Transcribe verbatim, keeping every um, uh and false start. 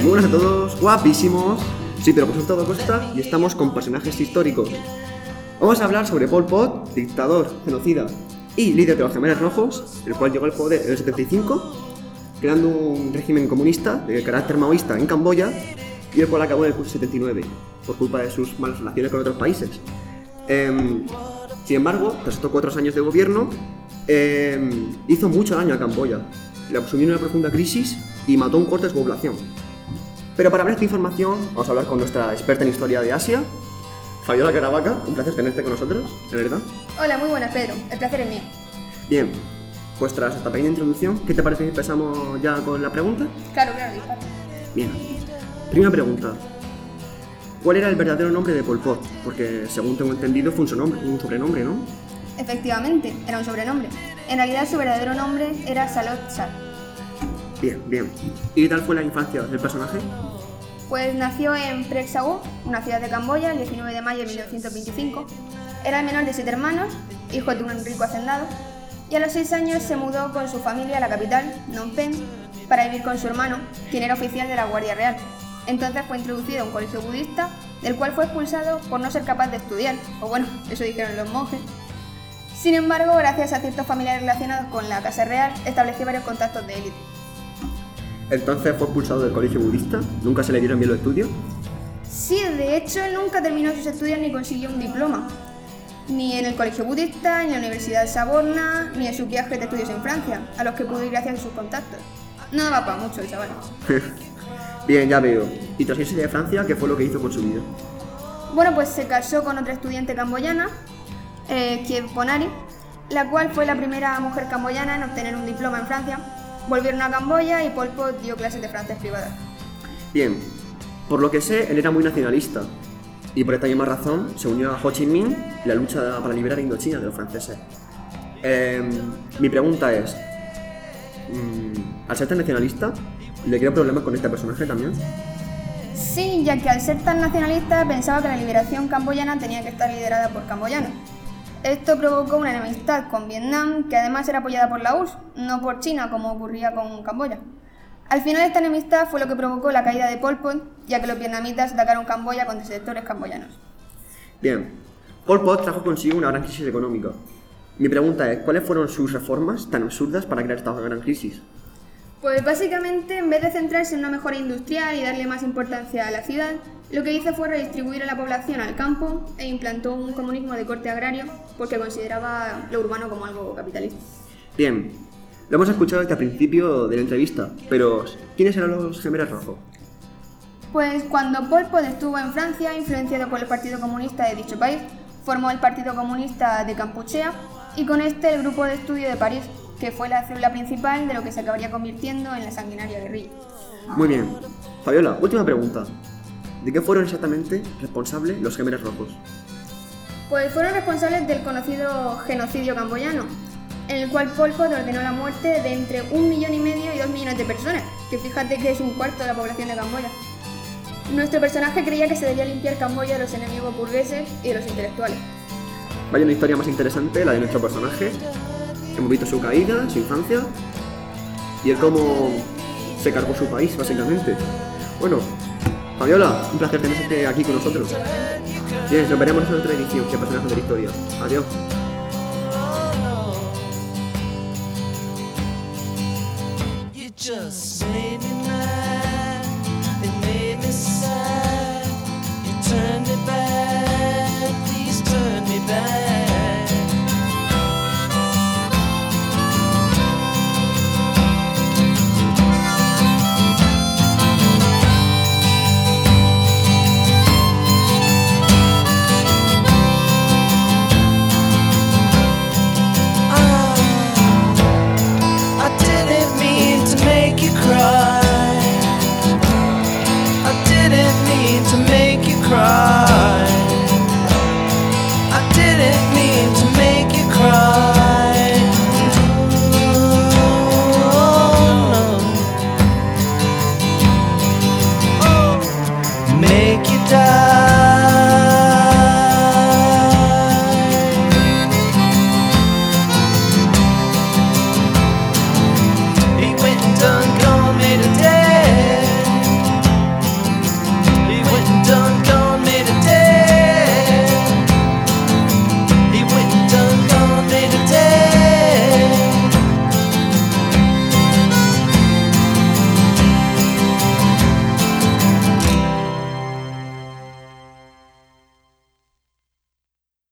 Muy buenas a todos, guapísimos. Sí, pero por todo costa y estamos con personajes históricos. Vamos a hablar sobre Pol Pot, dictador, genocida y líder de los Khmeres Rojos, el cual llegó al poder en el setenta y cinco, creando un régimen comunista de carácter maoísta en Camboya, y el cual acabó en el setenta y nueve por culpa de sus malas relaciones con otros países. Eh, sin embargo, tras estos cuatro años de gobierno, eh, hizo mucho daño a Camboya. Le sumió en una profunda crisis y mató un corte de su población. Pero para ver esta información, vamos a hablar con nuestra experta en historia de Asia, Fabiola Caravaca. Un placer tenerte con nosotros, de verdad. Hola, muy buenas, Pedro. El placer es mío. Bien, pues tras esta pequeña introducción, ¿qué te parece si empezamos ya con la pregunta? Claro, claro, dispara. Bien. Primera pregunta. ¿Cuál era el verdadero nombre de Pol Pot? Porque, según tengo entendido, fue un sobrenombre, un sobrenombre, ¿no? Efectivamente, era un sobrenombre. En realidad, su verdadero nombre era Salot Sat. Bien, bien. ¿Y qué tal fue la infancia del personaje? Pues nació en Prek Sagu, una ciudad de Camboya, el diecinueve de mayo de mil novecientos veinticinco. Era el menor de siete hermanos, hijo de un rico hacendado, y a los seis años se mudó con su familia a la capital, Phnom Penh, para vivir con su hermano, quien era oficial de la Guardia Real. Entonces fue introducido a un colegio budista, del cual fue expulsado por no ser capaz de estudiar, o bueno, eso dijeron los monjes. Sin embargo, gracias a ciertos familiares relacionados con la Casa Real, estableció varios contactos de élite. Entonces fue expulsado del colegio budista, ¿nunca se le dieron bien los estudios? Sí, de hecho, él nunca terminó sus estudios ni consiguió un diploma. Ni en el colegio budista, ni en la Universidad de Saborna, ni en sus viajes de estudios en Francia, a los que pudo ir gracias a sus contactos. No daba para mucho el chaval. Bien, ya veo. Y tras irse de Francia, ¿qué fue lo que hizo con su vida? Bueno, pues se casó con otra estudiante camboyana, eh, Kiev Ponari, la cual fue la primera mujer camboyana en obtener un diploma en Francia. Volvieron a Camboya y Pol Pot dio clases de francés privadas. Bien, por lo que sé, él era muy nacionalista y por esta misma razón se unió a Ho Chi Minh en la lucha para liberar Indochina de los franceses. Eh, mi pregunta es, al ser tan nacionalista, ¿le creo problemas con este personaje también? Sí, ya que al ser tan nacionalista pensaba que la liberación camboyana tenía que estar liderada por camboyanos. Esto provocó una enemistad con Vietnam, que además era apoyada por la U R S S, no por China, como ocurría con Camboya. Al final, esta enemistad fue lo que provocó la caída de Pol Pot, ya que los vietnamitas atacaron Camboya con desertores camboyanos. Bien, Pol Pot trajo consigo una gran crisis económica. Mi pregunta es, ¿cuáles fueron sus reformas tan absurdas para crear esta gran crisis? Pues básicamente, en vez de centrarse en una mejora industrial y darle más importancia a la ciudad, lo que hizo fue redistribuir a la población al campo e implantó un comunismo de corte agrario porque consideraba lo urbano como algo capitalista. Bien, lo hemos escuchado desde el principio de la entrevista, pero ¿quiénes eran los Khmeres Rojos? Pues cuando Pol Pot estuvo en Francia, influenciado por el Partido Comunista de dicho país, formó el Partido Comunista de Kampuchea y con este el Grupo de Estudio de París, que fue la célula principal de lo que se acabaría convirtiendo en la sanguinaria guerrilla. Muy bien. Fabiola, última pregunta. ¿De qué fueron exactamente responsables los Khmeres Rojos? Pues fueron responsables del conocido genocidio camboyano, en el cual Pol Pot ordenó la muerte de entre un millón y medio y dos millones de personas, que fíjate que es un cuarto de la población de Camboya. Nuestro personaje creía que se debía limpiar Camboya de los enemigos burgueses y de los intelectuales. Vaya una historia más interesante, la de nuestro personaje. Hemos visto su caída, su infancia y el cómo se cargó su país, básicamente. Bueno, Fabiola, un placer tenerte aquí con nosotros. Bien, nos veremos en otra edición de Personajes de la Historia. Adiós. Make you die.